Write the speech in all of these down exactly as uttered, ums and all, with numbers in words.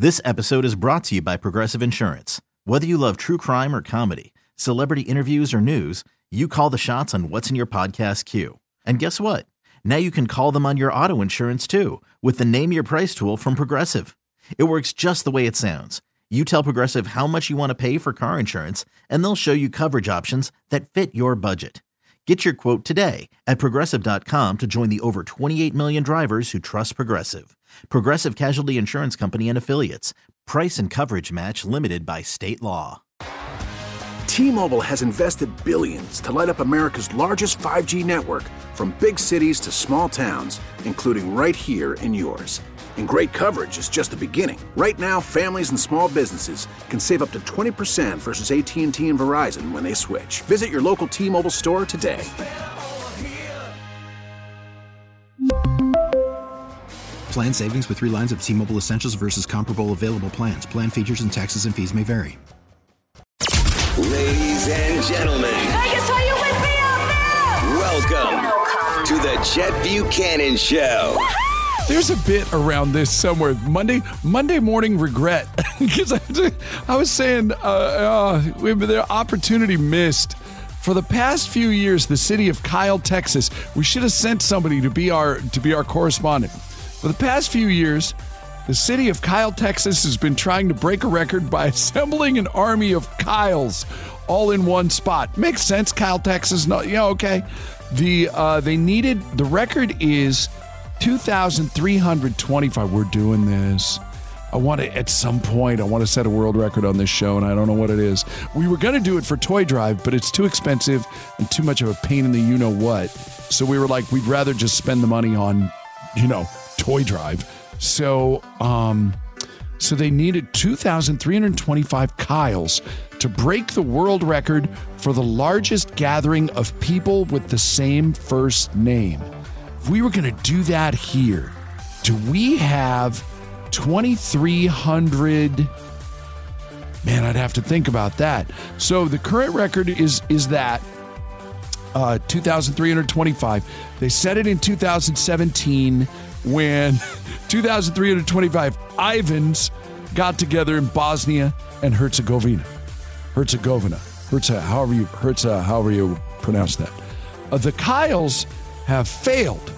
This episode is brought to you by Progressive Insurance. Whether you love true crime or comedy, celebrity interviews or news, you call the shots on what's in your podcast queue. And guess what? Now you can call them on your auto insurance too with the Name Your Price tool from Progressive. It works just the way it sounds. You tell Progressive how much you want to pay for car insurance, and they'll show you coverage options that fit your budget. Get your quote today at Progressive dot com to join the over twenty-eight million drivers who trust Progressive. Progressive Casualty Insurance Company and Affiliates. Price and coverage match limited by state law. T-Mobile has invested billions to light up America's largest five G network, from big cities to small towns, including right here in yours. And great coverage is just the beginning. Right now, families and small businesses can save up to twenty percent versus A T and T and Verizon when they switch. Visit your local T-Mobile store today. Plan savings with three lines of T-Mobile Essentials versus comparable available plans. Plan features and taxes and fees may vary. Ladies and gentlemen, Vegas, are you with me out there? Welcome, welcome to the Chet Buchanan Show. There's a bit around this somewhere. Monday Monday morning regret. Because I, I was saying, uh, uh, the opportunity missed. For the past few years, the city of Kyle, Texas, we should have sent somebody to be our to be our correspondent. For the past few years, the city of Kyle, Texas has been trying to break a record by assembling an army of Kyles all in one spot. Makes sense, Kyle, Texas. No, yeah, okay. The uh, they needed the record is two thousand three hundred twenty-five. We're doing this. I want to, at some point, I want to set a world record on this show, and I don't know what it is. We were going to do it for Toy Drive, but it's too expensive and too much of a pain in the you-know-what. So we were like, we'd rather just spend the money on, you know, Toy Drive. So, um, so they needed two thousand three hundred twenty-five Kyles to break the world record for the largest gathering of people with the same first name. If we were going to do that here, do we have twenty-three hundred? Man, I'd have to think about that. So the current record is is that uh, two thousand three hundred twenty-five. They set it in two thousand seventeen when two thousand three hundred twenty-five Ivans got together in Bosnia and Herzegovina. Herzegovina. Herze, however you Herze, however you pronounce that. Uh, the Kyles have failed.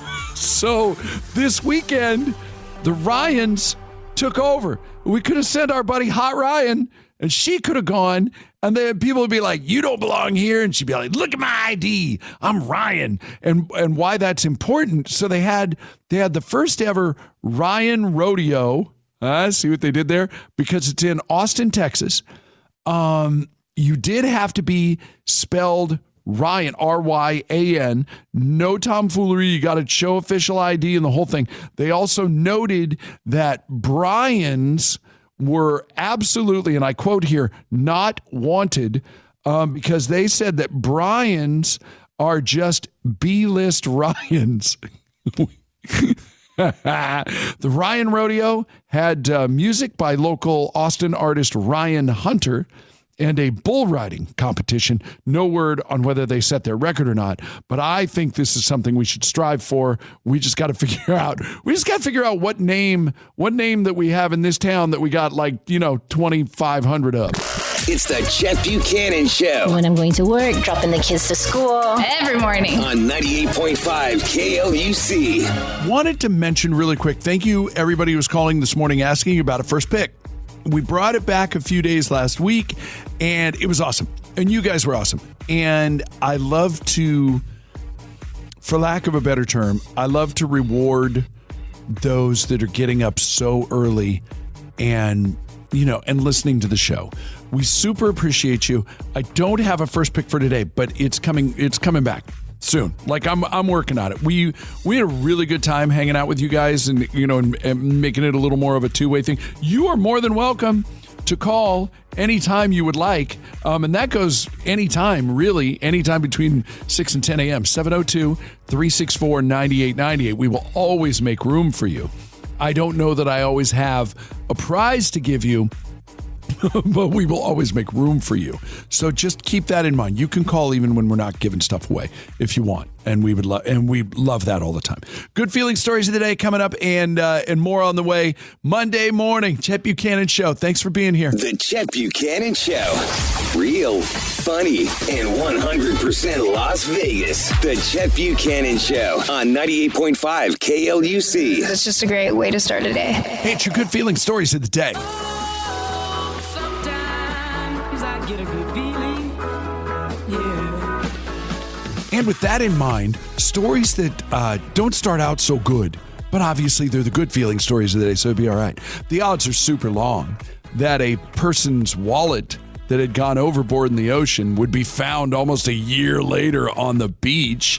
So this weekend, the Ryans took over. We could have sent our buddy Hot Ryan, and she could have gone, and then people would be like, you don't belong here. And she'd be like, look at my I D. I'm Ryan. And and why that's important. So they had they had the first ever Ryan Rodeo. Uh, see what they did there? Because it's in Austin, Texas. Um, you did have to be spelled Ryan, R Y A N, no tomfoolery. You got to show official I D and the whole thing. They also noted that Brian's were absolutely, and I quote here, not wanted um, because they said that Brian's are just B-list Ryans. The Ryan Rodeo had uh, music by local Austin artist Ryan Hunter and a bull riding competition. No word on whether they set their record or not, but I think this is something we should strive for. We just got to figure out, we just got to figure out what name, what name that we have in this town that we got like, you know, twenty-five hundred of. It's the Chet Buchanan Show. When I'm going to work, dropping the kids to school. Every morning. On ninety-eight point five K L U C. Wanted to mention really quick, thank you everybody who was calling this morning asking about a first pick. We brought it back a few days last week, and it was awesome. And you guys were awesome. And I love to, for lack of a better term, I love to reward those that are getting up so early and, you know, and listening to the show. We super appreciate you. I don't have a first pick for today, but it's coming, it's coming back soon. Like I'm I'm working on it. We we had a really good time hanging out with you guys and, you know, and, and making it a little more of a two-way thing. You are more than welcome to call anytime you would like. Um, and that goes anytime, really, anytime between six and ten a.m. seven oh two, three six four, nine eight nine eight. We will always make room for you. I don't know that I always have a prize to give you, but we will always make room for you. So just keep that in mind. You can call even when we're not giving stuff away if you want, and we would love and we love that all the time. Good feeling stories of the day coming up, and uh, and more on the way Monday morning. Chet Buchanan Show. Thanks for being here. The Chet Buchanan Show. Real, funny, and one hundred percent Las Vegas. The Chet Buchanan Show on ninety-eight point five K L U C. It's just a great way to start a day. Hey, it's your good feeling stories of the day. And with that in mind, stories that uh, don't start out so good, but obviously they're the good feeling stories of the day, so it'd be all right. The odds are super long that a person's wallet that had gone overboard in the ocean would be found almost a year later on the beach.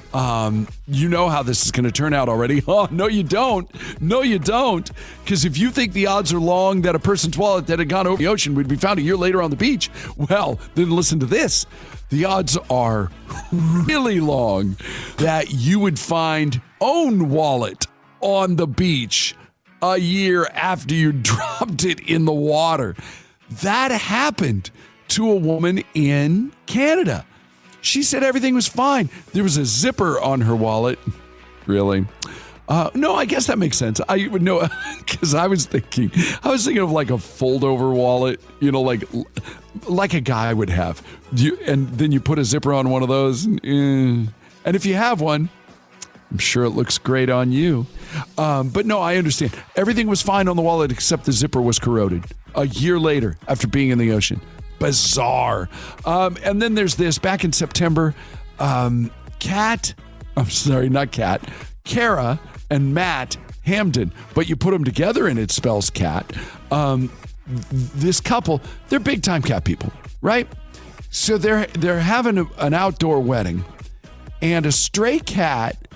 Um, you know how this is going to turn out already. Oh, no, you don't. No, you don't. Because if you think the odds are long that a person's wallet that had gone over the ocean would be found a year later on the beach, well, then listen to this. The odds are really long that you would find own wallet on the beach a year after you dropped it in the water. That happened to a woman in Canada. She said everything was fine. There was a zipper on her wallet. Really? Uh, no, I guess that makes sense. I would know because I was thinking, I was thinking of like a fold-over wallet, you know, like like a guy would have. You, and then you put a zipper on one of those. And, eh. and if you have one, I'm sure it looks great on you. Um, but no, I understand. Everything was fine on the wallet except the zipper was corroded a year later after being in the ocean. Bizarre. Um, and then there's this. Back in September, um, Kat, I'm sorry, not Kat, Kara and Matt Hamden, but you put them together and it spells cat. Um, this couple, they're big time cat people, right? So they're they're having a, an outdoor wedding, and a stray cat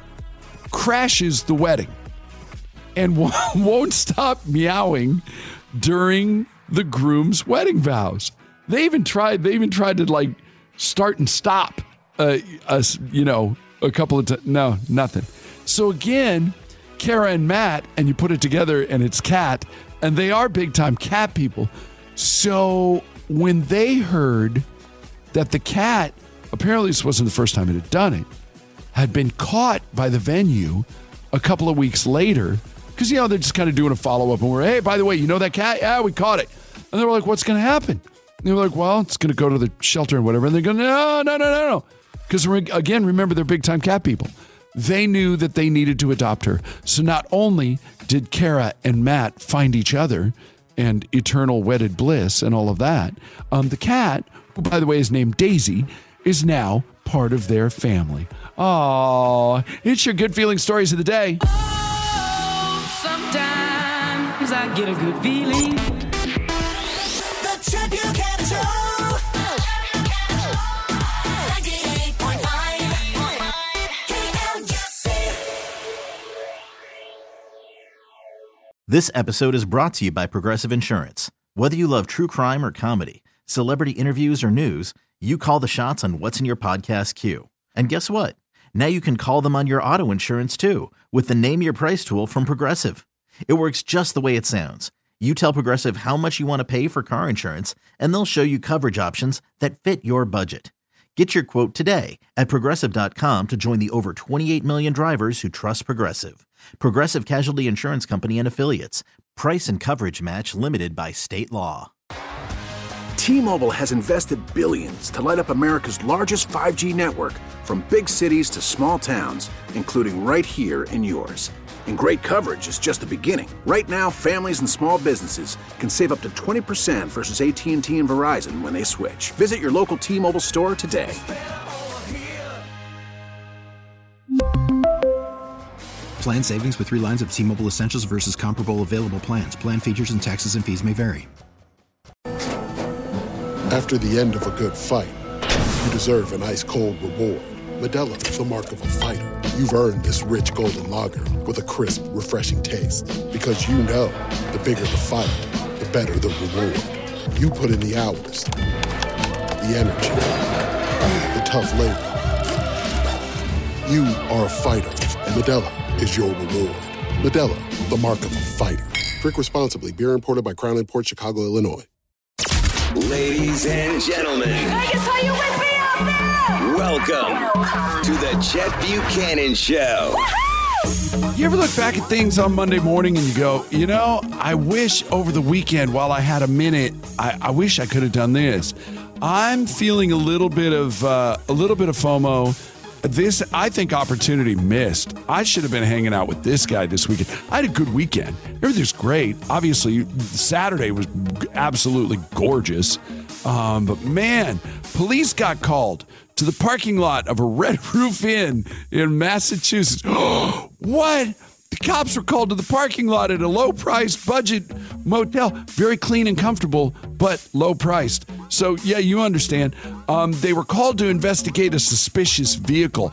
crashes the wedding and won't stop meowing during the groom's wedding vows. They even tried. They even tried to like start and stop. Uh, us, you know, a couple of times. No, nothing. So again, Kara and Matt, and you put it together, and it's cat, and they are big time cat people. So when they heard that the cat, apparently this wasn't the first time it had done it, had been caught by the venue a couple of weeks later, because you know they're just kind of doing a follow up, and we're hey, by the way, you know that cat? Yeah, we caught it. And they were like, what's going to happen? They were like, well, it's going to go to the shelter and whatever. And they go, no, no, no, no, no. Because, again, remember, they're big-time cat people. They knew that they needed to adopt her. So not only did Kara and Matt find each other and eternal wedded bliss and all of that, um, the cat, who, by the way, is named Daisy, is now part of their family. Oh, it's your good feeling stories of the day. Oh, sometimes I get a good feeling. Chet Buchanan Show. ninety-eight point five K L U C. This episode is brought to you by Progressive Insurance. Whether you love true crime or comedy, celebrity interviews or news, you call the shots on what's in your podcast queue. And guess what? Now you can call them on your auto insurance too with the Name Your Price tool from Progressive. It works just the way it sounds. You tell Progressive how much you want to pay for car insurance, and they'll show you coverage options that fit your budget. Get your quote today at Progressive dot com to join the over twenty-eight million drivers who trust Progressive. Progressive Casualty Insurance Company and Affiliates. Price and coverage match limited by state law. T-Mobile has invested billions to light up America's largest five G network, from big cities to small towns, including right here in yours. And great coverage is just the beginning. Right now, families and small businesses can save up to twenty percent versus A T and T and Verizon when they switch. Visit your local T-Mobile store today. Plan savings with three lines of T-Mobile Essentials versus comparable available plans. Plan features and taxes and fees may vary. After the end of a good fight, you deserve an ice-cold reward. Modelo is the mark of a fighter. You've earned this rich golden lager with a crisp, refreshing taste. Because you know, the bigger the fight, the better the reward. You put in the hours, the energy, the tough labor. You are a fighter, and Modelo is your reward. Modelo, the mark of a fighter. Drink responsibly. Beer imported by Crown Imports, Chicago, Illinois. Ladies and gentlemen. Vegas, are you with me out there? Welcome to the Chet Buchanan Show. You ever look back at things on Monday morning and you go, you know, I wish over the weekend while I had a minute, I, I wish I could have done this. I'm feeling a little bit of uh, a little bit of FOMO. This, I think, opportunity missed. I should have been hanging out with this guy this weekend. I had a good weekend. Everything's great. Obviously, Saturday was absolutely gorgeous. Um, but man, police got called to the parking lot of a Red Roof Inn in Massachusetts. What? The cops were called to the parking lot at a low-priced budget motel. Very clean and comfortable, but low-priced. So, yeah, you understand. Um, they were called to investigate a suspicious vehicle.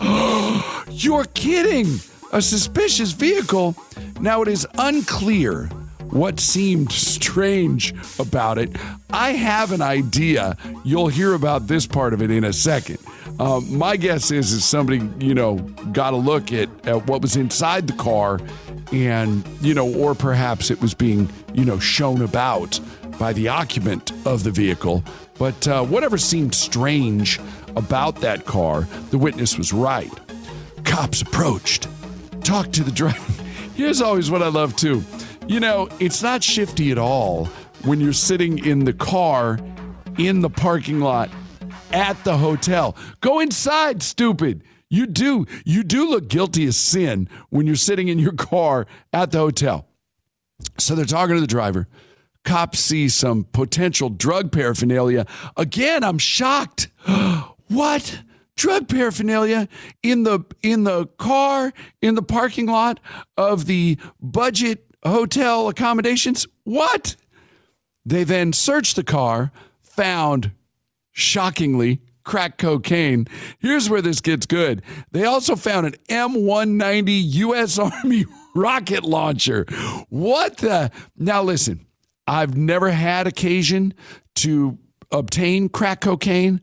You're kidding! A suspicious vehicle? Now, it is unclear what seemed strange about it. I have an idea. You'll hear about this part of it in a second. Um, my guess is, is somebody, you know, got a look at, at what was inside the car and, you know, or perhaps it was being, you know, shown about by the occupant of the vehicle. But uh, whatever seemed strange about that car, the witness was right. Cops approached, talked to the driver. Here's always what I love, too. You know, it's not shifty at all when you're sitting in the car in the parking lot at the hotel. Go inside, stupid. You do. You do look guilty as sin when you're sitting in your car at the hotel. So they're talking to the driver. Cops see some potential drug paraphernalia. Again, I'm shocked. What? Drug paraphernalia in the in the car, in the parking lot of the budget hotel accommodations? What? They then searched the car, found, shockingly, crack cocaine. Here's where this gets good. They also found an M one ninety U S Army rocket launcher. What the? Now listen, I've never had occasion to obtain crack cocaine.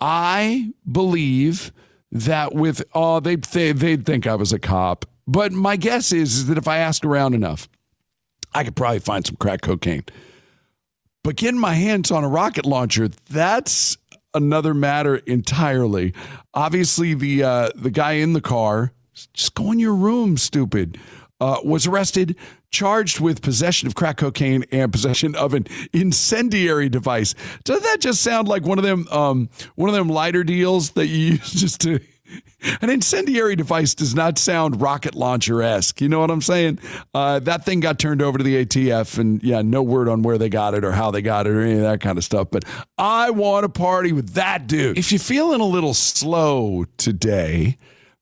I believe that with, oh, they'd, they, they'd think I was a cop. But my guess is, is that if I asked around enough, I could probably find some crack cocaine. But getting my hands on a rocket launcher, that's another matter entirely. Obviously, the uh, the guy in the car, just go in your room, stupid, uh, was arrested, charged with possession of crack cocaine and possession of an incendiary device. Doesn't that just sound like one of them um, one of them lighter deals that you use just to... An incendiary device does not sound rocket launcher-esque. You know what I'm saying? Uh, that thing got turned over to the A T F, and yeah, no word on where they got it or how they got it or any of that kind of stuff. But I want to party with that dude. If you're feeling a little slow today,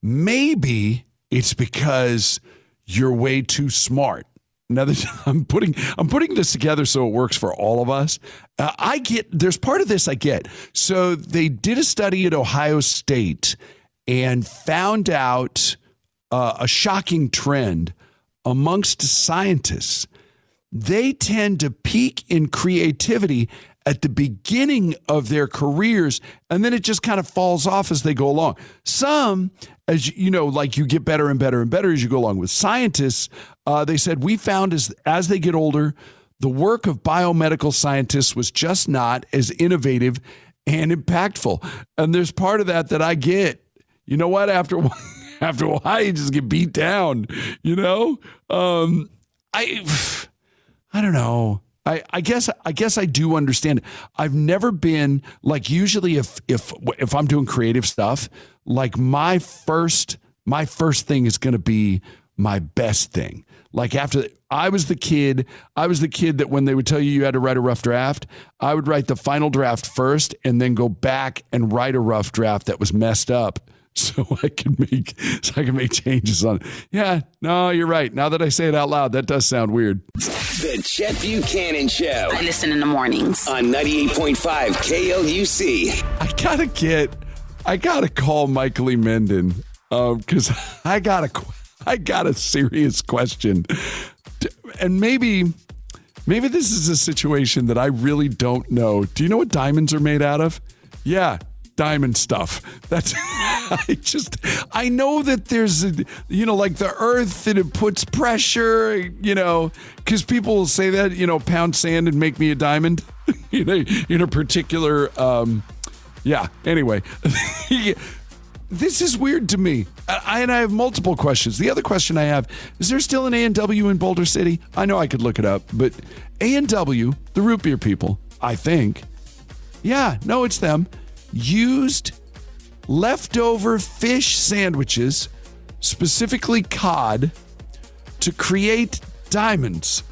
maybe it's because you're way too smart. Now, this, I'm putting I'm putting this together so it works for all of us. Uh, I get there's part of this I get. So they did a study at Ohio State and found out uh, a shocking trend amongst scientists. They tend to peak in creativity at the beginning of their careers, and then it just kind of falls off as they go along. Some, as you know, like you get better and better and better as you go along. With scientists, uh, they said, we found as, as they get older, the work of biomedical scientists was just not as innovative and impactful. And there's part of that that I get. You know what? After a while, after a while, you just get beat down, you know? Um, I I don't know. I, I guess I guess I do understand it. I've never been like usually if if if I'm doing creative stuff, like my first my first thing is going to be my best thing. Like after I was the kid, I was the kid that when they would tell you you had to write a rough draft, I would write the final draft first and then go back and write a rough draft that was messed up. So I can make so I can make changes on it. Yeah, no, you're right. Now that I say it out loud, that does sound weird. The Chet Buchanan Show. I listen in the mornings. On ninety-eight point five K L U C. I gotta get, I gotta call Michael E. Menden because um, I got a, I got a serious question, and maybe, maybe this is a situation that I really don't know. Do you know what diamonds are made out of? Yeah. Diamond stuff. That's I just I know that there's a, you know, like the earth and it puts pressure, you know, because people will say that, you know, pound sand and make me a diamond. in a, in a particular, um, yeah, anyway. This is weird to me. I, and I have multiple questions. The other question I have, is there still an A and W in Boulder City? I know I could look it up, but A and W, the root beer people, I think, yeah, no, it's them, used leftover fish sandwiches, specifically cod, to create diamonds.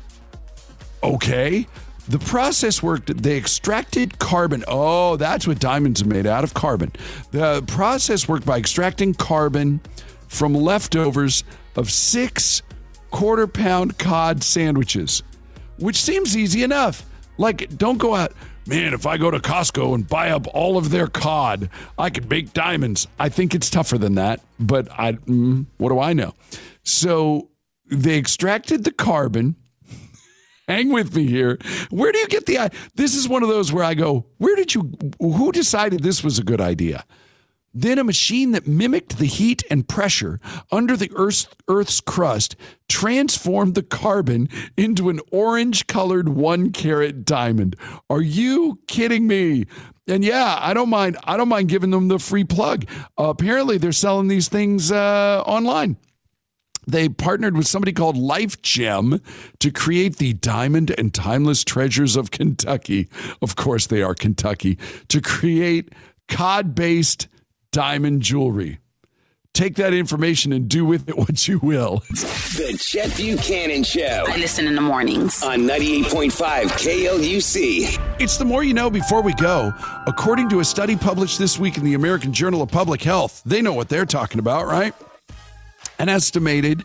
Okay. The process worked. They extracted carbon. Oh, that's what diamonds are made out of, carbon. The process worked by extracting carbon from leftovers of six quarter pound cod sandwiches, which seems easy enough. Like, don't go out, man, if I go to Costco and buy up all of their cod, I could make diamonds. I think it's tougher than that, but I, mm, what do I know? So they extracted the carbon. Hang with me here. Where do you get the, this is one of those where I go, where did you, who decided this was a good idea? Then a machine that mimicked the heat and pressure under the Earth's, Earth's crust transformed the carbon into an orange-colored one-carat diamond. Are you kidding me? And yeah, I don't mind. I don't mind giving them the free plug. Uh, apparently, they're selling these things uh, online. They partnered with somebody called Life Gem to create the Diamond and Timeless Treasures of Kentucky. Of course, they are Kentucky. To create cod-based diamond jewelry. Take that information and do with it what you will. The Chet Buchanan Show. I listen in the mornings. On ninety-eight point five K L U C. It's the more you know before we go. According to a study published this week in the American Journal of Public Health, they know what they're talking about, right? An estimated,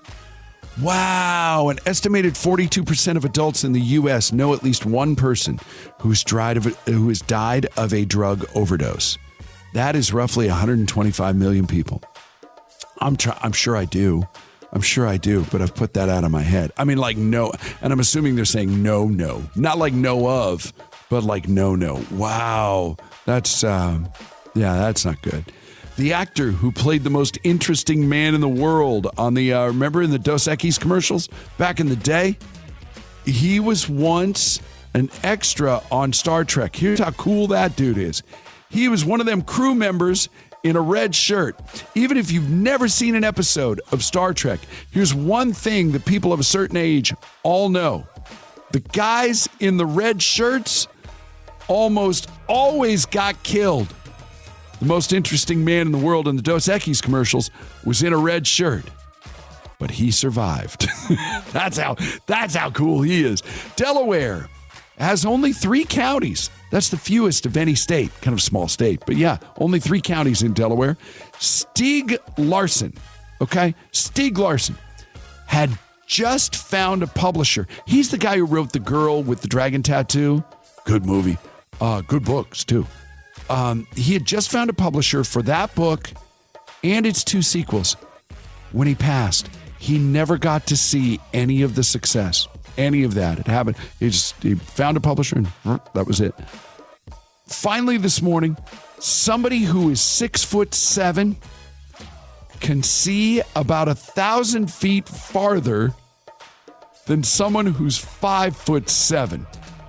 wow, an estimated forty-two percent of adults in the U S know at least one person who's died of a, who has died of a drug overdose. That is roughly one hundred twenty-five million people. I'm try, I'm sure I do. I'm sure I do, but I've put that out of my head. I mean, like no, and I'm assuming they're saying no, no, not like know of, but like no, no. Wow, that's um, yeah, that's not good. The actor who played the most interesting man in the world on the, uh, remember in the Dos Equis commercials back in the day? He was once an extra on Star Trek. Here's how cool that dude is. He was one of them crew members in a red shirt. Even if you've never seen an episode of Star Trek, here's one thing that people of a certain age all know. The guys in the red shirts almost always got killed. The most interesting man in the world in the Dos Equis commercials was in a red shirt, but he survived. That's how, that's how cool he is. Delaware has only three counties. That's the fewest of any state, kind of small state, but yeah, only three counties in Delaware. Stieg Larsson, okay? Stieg Larsson had just found a publisher. He's the guy who wrote The Girl with the Dragon Tattoo. Good movie. Uh, good books, too. Um, he had just found a publisher for that book and its two sequels. When he passed, he never got to see any of the success, any of that. It happened. He just he found a publisher and that was it. Finally, this morning, somebody who is six foot seven can see about a thousand feet farther than someone who's five foot seven.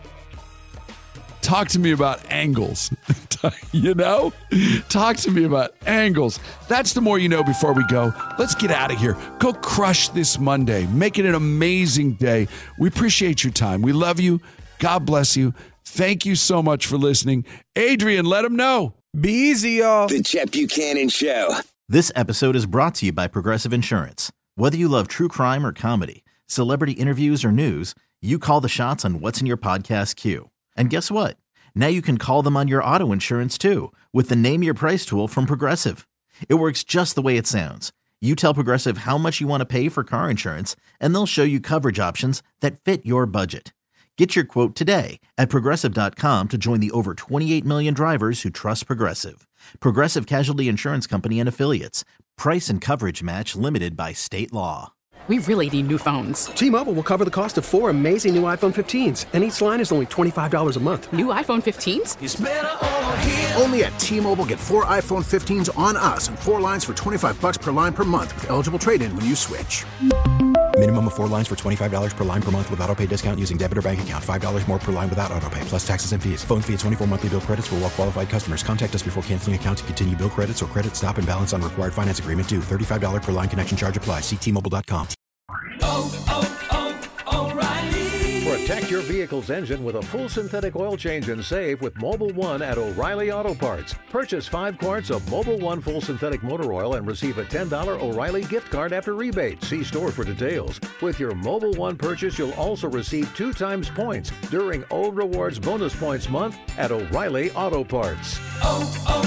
Talk to me about angles. You know? Talk to me about angles. That's the more you know before we go. Let's get out of here. Go crush this Monday. Make it an amazing day. We appreciate your time. We love you. God bless you. Thank you so much for listening. Adrian, let them know. Be easy, y'all. The Chet Buchanan Show. This episode is brought to you by Progressive Insurance. Whether you love true crime or comedy, celebrity interviews or news, you call the shots on what's in your podcast queue. And guess what? Now you can call them on your auto insurance too with the Name Your Price tool from Progressive. It works just the way it sounds. You tell Progressive how much you want to pay for car insurance, and they'll show you coverage options that fit your budget. Get your quote today at Progressive dot com to join the over twenty-eight million drivers who trust Progressive. Progressive Casualty Insurance Company and Affiliates. Price and coverage match limited by state law. We really need new phones. T-Mobile will cover the cost of four amazing new iPhone fifteens, and each line is only twenty-five dollars a month. New iPhone fifteens? It's better over here. Only at T-Mobile, get four iPhone fifteens on us and four lines for twenty-five dollars per line per month with eligible trade-in when you switch. Minimum of four lines for twenty-five dollars per line per month with auto pay discount using debit or bank account. five dollars more per line without auto pay, plus taxes and fees. Phone fee at twenty-four monthly bill credits for well qualified customers. Contact us before canceling account to continue bill credits or credit stop and balance on required finance agreement due. thirty-five dollars per line connection charge applies. See T Mobile dot com. Oh, oh, oh, O'Reilly. Protect your vehicle's engine with a full synthetic oil change and save with Mobil one at O'Reilly Auto Parts. Purchase five quarts of Mobil one full synthetic motor oil and receive a ten dollars O'Reilly gift card after rebate. See store for details. With your Mobil one purchase, you'll also receive two times points during O Rewards Bonus Points Month at O'Reilly Auto Parts. Oh,